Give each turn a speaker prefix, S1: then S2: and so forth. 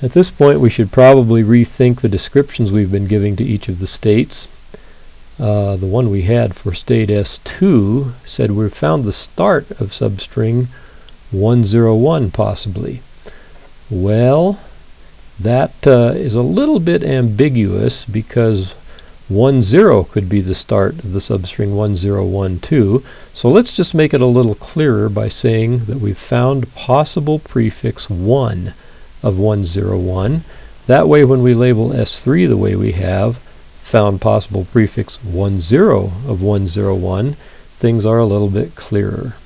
S1: At this point we should probably rethink the descriptions we've been giving to each of the states. The one we had for state S2 said we've found the start of substring 101 possibly. Well, that is a little bit ambiguous because 10 could be the start of the substring 1012 too. So let's just make it a little clearer by saying that we've found possible prefix 1 of 101. That way when we label S3 the way we have, found possible prefix 10 of 101, things are a little bit clearer.